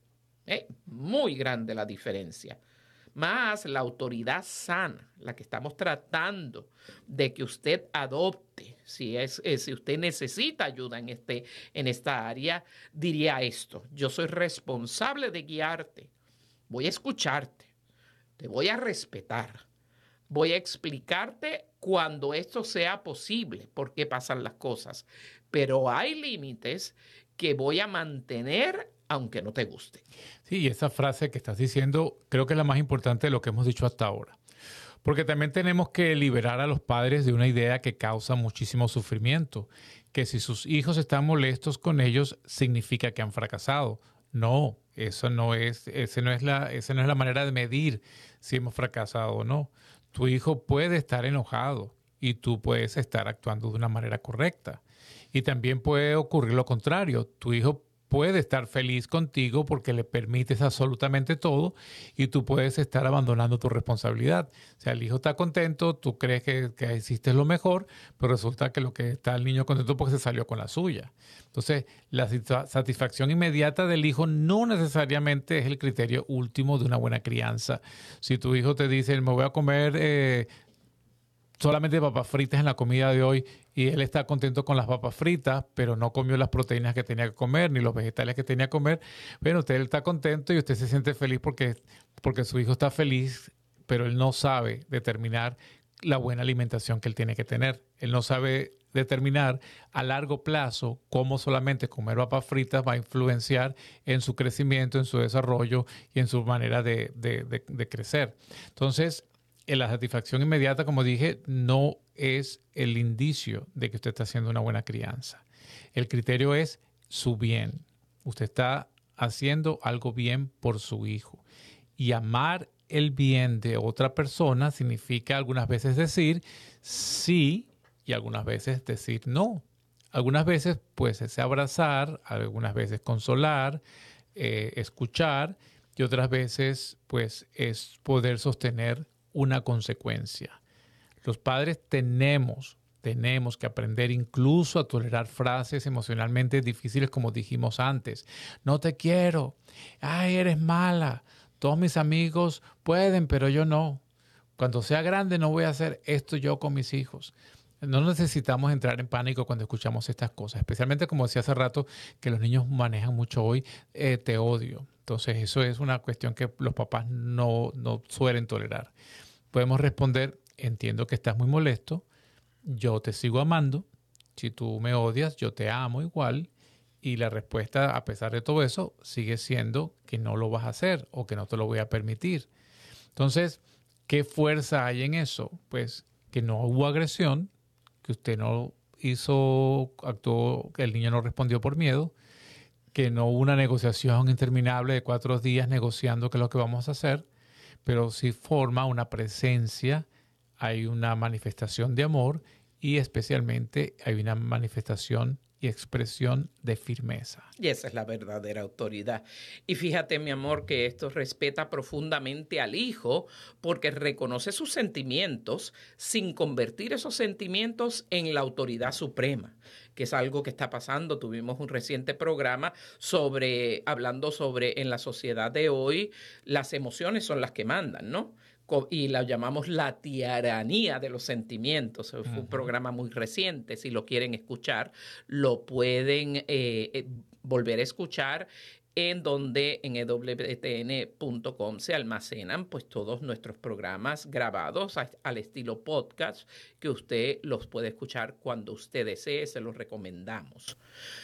Muy grande la diferencia. Más la autoridad sana, la que estamos tratando de que usted adopte, si usted necesita ayuda en esta área, diría esto: yo soy responsable de guiarte, voy a escucharte, te voy a respetar, voy a explicarte cuando esto sea posible, por qué pasan las cosas, pero hay límites que voy a mantener aunque no te guste. Sí, y esa frase que estás diciendo creo que es la más importante de lo que hemos dicho hasta ahora. Porque también tenemos que liberar a los padres de una idea que causa muchísimo sufrimiento, que si sus hijos están molestos con ellos, significa que han fracasado. No, esa no es la manera de medir si hemos fracasado o no. Tu hijo puede estar enojado y tú puedes estar actuando de una manera correcta. Y también puede ocurrir lo contrario. Tu hijo puede estar feliz contigo porque le permites absolutamente todo y tú puedes estar abandonando tu responsabilidad. O sea, el hijo está contento, tú crees que hiciste lo mejor, pero resulta que lo que está el niño contento porque se salió con la suya. Entonces, la satisfacción inmediata del hijo no necesariamente es el criterio último de una buena crianza. Si tu hijo te dice, me voy a comer solamente papas fritas en la comida de hoy, y él está contento con las papas fritas, pero no comió las proteínas que tenía que comer, ni los vegetales que tenía que comer. Bueno, usted está contento y usted se siente feliz porque su hijo está feliz, pero él no sabe determinar la buena alimentación que él tiene que tener. Él no sabe determinar a largo plazo cómo solamente comer papas fritas va a influenciar en su crecimiento, en su desarrollo y en su manera de crecer. Entonces, la satisfacción inmediata, como dije, no es el indicio de que usted está haciendo una buena crianza. El criterio es su bien. Usted está haciendo algo bien por su hijo. Y amar el bien de otra persona significa algunas veces decir sí y algunas veces decir no. Algunas veces pues es abrazar, algunas veces consolar, escuchar, y otras veces pues es poder sostener una consecuencia. Los padres tenemos que aprender incluso a tolerar frases emocionalmente difíciles, como dijimos antes. No te quiero. Ay, eres mala. Todos mis amigos pueden, pero yo no. Cuando sea grande no voy a hacer esto yo con mis hijos. No necesitamos entrar en pánico cuando escuchamos estas cosas, especialmente como decía hace rato, que los niños manejan mucho hoy, te odio. Entonces eso es una cuestión que los papás no suelen tolerar. Podemos responder, entiendo que estás muy molesto, yo te sigo amando, si tú me odias, yo te amo igual, y la respuesta, a pesar de todo eso, sigue siendo que no lo vas a hacer o que no te lo voy a permitir. Entonces, ¿qué fuerza hay en eso? Pues que no hubo agresión, que usted no actuó, que el niño no respondió por miedo, que no hubo una negociación interminable de 4 días negociando qué es lo que vamos a hacer, pero sí forma una presencia, hay una manifestación de amor y especialmente hay una manifestación y expresión de firmeza. Y esa es la verdadera autoridad. Y fíjate, mi amor, que esto respeta profundamente al hijo porque reconoce sus sentimientos sin convertir esos sentimientos en la autoridad suprema, que es algo que está pasando. Tuvimos un reciente programa hablando sobre en la sociedad de hoy, las emociones son las que mandan, ¿no? Y la llamamos la tiranía de los sentimientos. Fue un programa muy reciente. Si lo quieren escuchar, lo pueden volver a escuchar en donde en ewtn.com se almacenan pues todos nuestros programas grabados al estilo podcast, que usted los puede escuchar cuando usted desee, se los recomendamos.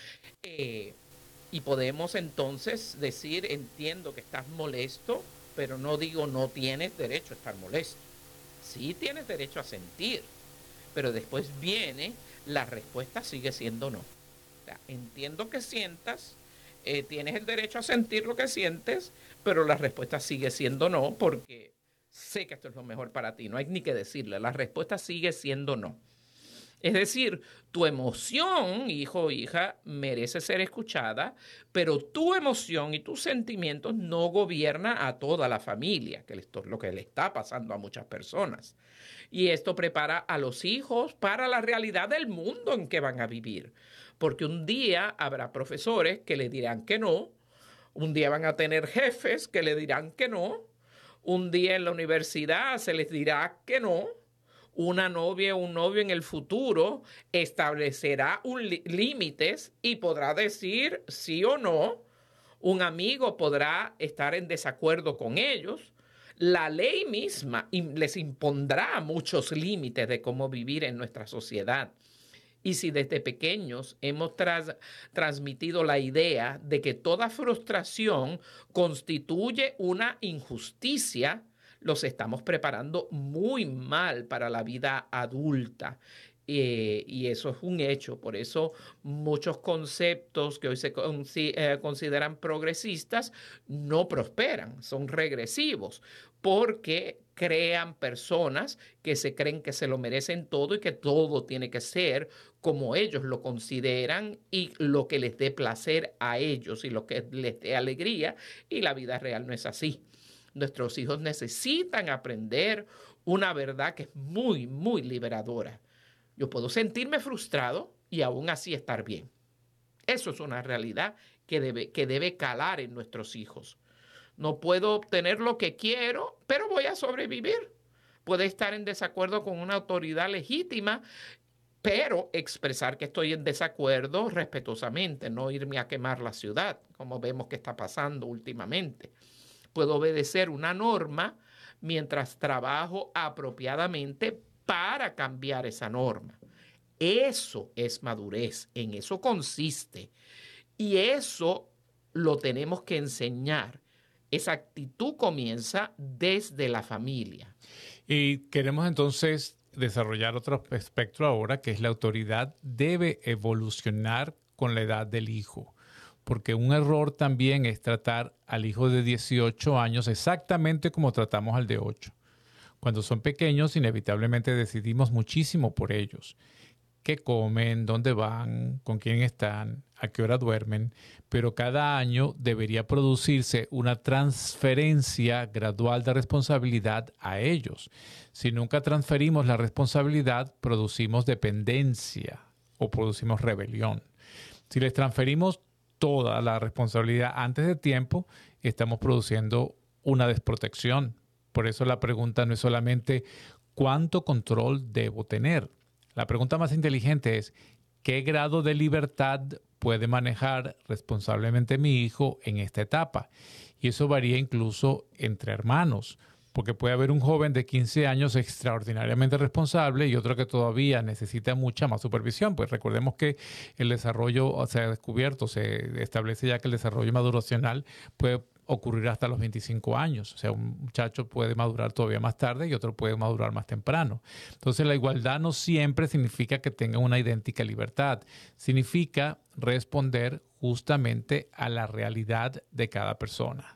Y podemos entonces decir, entiendo que estás molesto, pero no digo no tienes derecho a estar molesto. Sí tienes derecho a sentir, pero después viene, la respuesta sigue siendo no. O sea, entiendo que sientas, tienes el derecho a sentir lo que sientes, pero la respuesta sigue siendo no, porque sé que esto es lo mejor para ti. No hay ni que decirle, la respuesta sigue siendo no. Es decir, tu emoción, hijo o hija, merece ser escuchada, pero tu emoción y tus sentimientos no gobiernan a toda la familia, que es lo que le está pasando a muchas personas. Y esto prepara a los hijos para la realidad del mundo en que van a vivir. Porque un día habrá profesores que le dirán que no, un día van a tener jefes que le dirán que no, un día en la universidad se les dirá que no. Una novia o un novio en el futuro establecerá límites y podrá decir sí o no. Un amigo podrá estar en desacuerdo con ellos. La ley misma les impondrá muchos límites de cómo vivir en nuestra sociedad. Y si desde pequeños hemos transmitido la idea de que toda frustración constituye una injusticia, los estamos preparando muy mal para la vida adulta. Y eso es un hecho. Por eso muchos conceptos que hoy se consideran progresistas no prosperan, son regresivos, porque crean personas que se creen que se lo merecen todo y que todo tiene que ser como ellos lo consideran y lo que les dé placer a ellos y lo que les dé alegría, y la vida real no es así. Nuestros hijos necesitan aprender una verdad que es muy, muy liberadora. Yo puedo sentirme frustrado y aún así estar bien. Eso es una realidad que debe calar en nuestros hijos. No puedo obtener lo que quiero, pero voy a sobrevivir. Puedo estar en desacuerdo con una autoridad legítima, pero expresar que estoy en desacuerdo respetuosamente, no irme a quemar la ciudad, como vemos que está pasando últimamente. Puedo obedecer una norma mientras trabajo apropiadamente para cambiar esa norma. Eso es madurez, en eso consiste. Y eso lo tenemos que enseñar. Esa actitud comienza desde la familia. Y queremos entonces desarrollar otro espectro ahora, que es la autoridad debe evolucionar con la edad del hijo. Porque un error también es tratar al hijo de 18 años exactamente como tratamos al de 8. Cuando son pequeños, inevitablemente decidimos muchísimo por ellos. Qué comen, dónde van, con quién están, a qué hora duermen. Pero cada año debería producirse una transferencia gradual de responsabilidad a ellos. Si nunca transferimos la responsabilidad, producimos dependencia o producimos rebelión. Si les transferimos toda la responsabilidad antes de tiempo, estamos produciendo una desprotección. Por eso la pregunta no es solamente ¿cuánto control debo tener? La pregunta más inteligente es, ¿qué grado de libertad puede manejar responsablemente mi hijo en esta etapa? Y eso varía incluso entre hermanos, porque puede haber un joven de 15 años extraordinariamente responsable y otro que todavía necesita mucha más supervisión. Pues recordemos que el desarrollo se ha descubierto, se establece ya que el desarrollo maduracional puede ocurrir hasta los 25 años. O sea, un muchacho puede madurar todavía más tarde y otro puede madurar más temprano. Entonces, la igualdad no siempre significa que tengan una idéntica libertad. Significa responder justamente a la realidad de cada persona.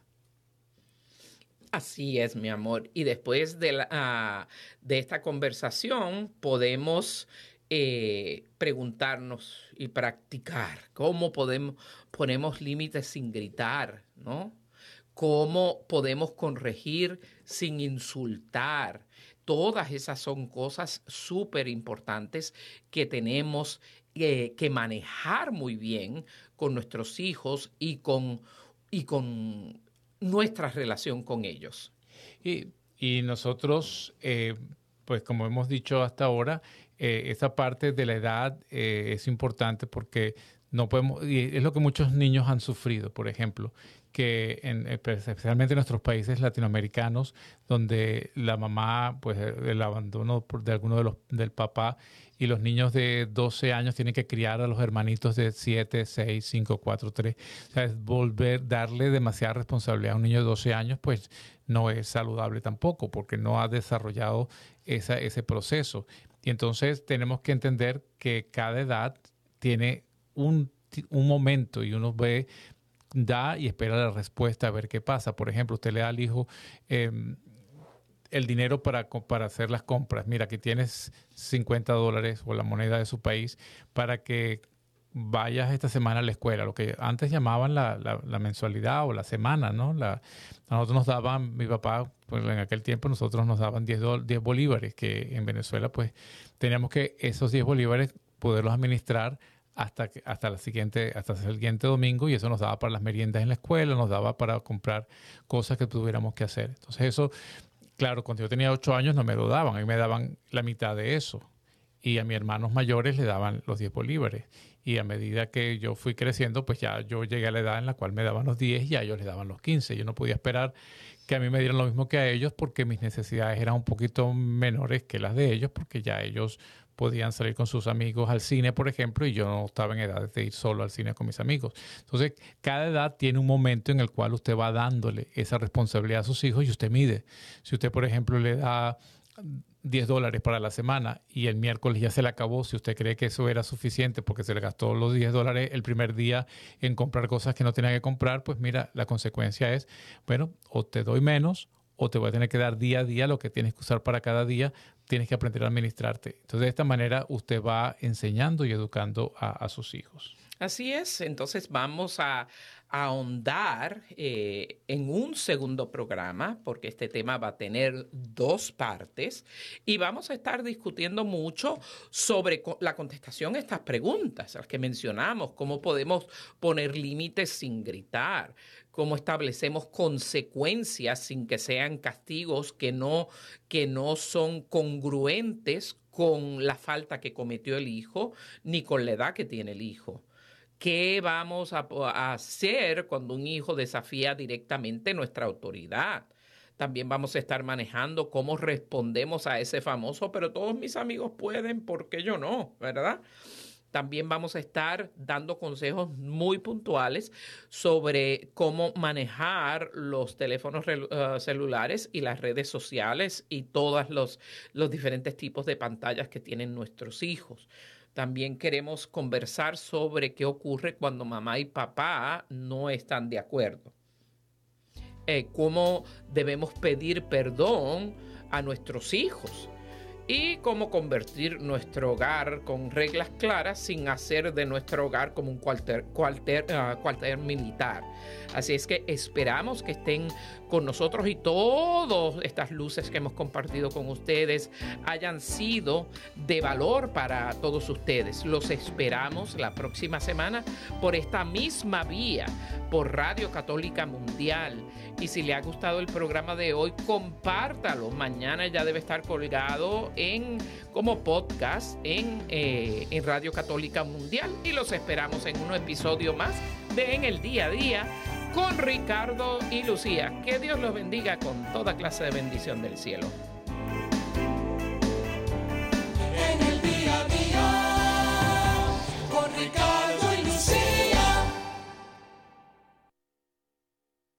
Así es, mi amor. Y después de esta conversación podemos preguntarnos y practicar cómo ponemos límites sin gritar, ¿no? Cómo podemos corregir sin insultar. Todas esas son cosas súper importantes que tenemos que manejar muy bien con nuestros hijos y con nuestra relación con ellos. Y nosotros, pues como hemos dicho hasta ahora, esa parte de la edad es importante porque no podemos, y es lo que muchos niños han sufrido, por ejemplo, que especialmente en nuestros países latinoamericanos, donde la mamá, pues el abandono de alguno del papá, y los niños de 12 años tienen que criar a los hermanitos de 7, 6, 5, 4, 3. O sea, darle demasiada responsabilidad a un niño de 12 años, pues no es saludable tampoco, porque no ha desarrollado ese proceso. Y entonces tenemos que entender que cada edad tiene un momento y uno da y espera la respuesta a ver qué pasa. Por ejemplo, usted le da al hijo el dinero para hacer las compras. Mira, aquí tienes $50 o la moneda de su país para que vayas esta semana a la escuela, lo que antes llamaban la mensualidad o la semana, ¿no? Nosotros nos daban, mi papá, pues en aquel tiempo nosotros nos daban 10 bolívares, que en Venezuela pues teníamos que esos 10 bolívares poderlos administrar hasta el siguiente domingo, y eso nos daba para las meriendas en la escuela, nos daba para comprar cosas que tuviéramos que hacer. Entonces eso, claro, cuando yo tenía 8 años no me lo daban, a mí me daban la mitad de eso. Y a mis hermanos mayores le daban los 10 bolívares. Y a medida que yo fui creciendo, pues ya yo llegué a la edad en la cual me daban los 10 y a ellos les daban los 15. Yo no podía esperar que a mí me dieran lo mismo que a ellos porque mis necesidades eran un poquito menores que las de ellos, porque ya ellos podían salir con sus amigos al cine, por ejemplo, y yo no estaba en edad de ir solo al cine con mis amigos. Entonces, cada edad tiene un momento en el cual usted va dándole esa responsabilidad a sus hijos y usted mide. Si usted, por ejemplo, le da $10 para la semana y el miércoles ya se le acabó, si usted cree que eso era suficiente porque se le gastó los $10 el primer día en comprar cosas que no tenía que comprar, pues mira, la consecuencia es, bueno, o te doy menos o te voy a tener que dar día a día lo que tienes que usar para cada día, tienes que aprender a administrarte. Entonces, de esta manera usted va enseñando y educando a sus hijos. Así es, entonces vamos a ahondar en un segundo programa, porque este tema va a tener 2 partes, y vamos a estar discutiendo mucho sobre la contestación a estas preguntas, las que mencionamos, cómo podemos poner límites sin gritar, cómo establecemos consecuencias sin que sean castigos que no son congruentes con la falta que cometió el hijo ni con la edad que tiene el hijo. ¿Qué vamos a hacer cuando un hijo desafía directamente nuestra autoridad? También vamos a estar manejando cómo respondemos a ese famoso, pero todos mis amigos pueden, ¿por qué yo no? ¿Verdad? También vamos a estar dando consejos muy puntuales sobre cómo manejar los teléfonos celulares y las redes sociales y todos los diferentes tipos de pantallas que tienen nuestros hijos. También queremos conversar sobre qué ocurre cuando mamá y papá no están de acuerdo. Cómo debemos pedir perdón a nuestros hijos y cómo convertir nuestro hogar con reglas claras sin hacer de nuestro hogar como un cuartel militar. Así es que esperamos que estén con nosotros y todas estas luces que hemos compartido con ustedes hayan sido de valor para todos ustedes. Los esperamos la próxima semana por esta misma vía, por Radio Católica Mundial. Y si le ha gustado el programa de hoy, compártalo. Mañana ya debe estar colgado como podcast en Radio Católica Mundial. Y los esperamos en un episodio más de En el Día a Día con Ricardo y Lucía. Que Dios los bendiga con toda clase de bendición del cielo.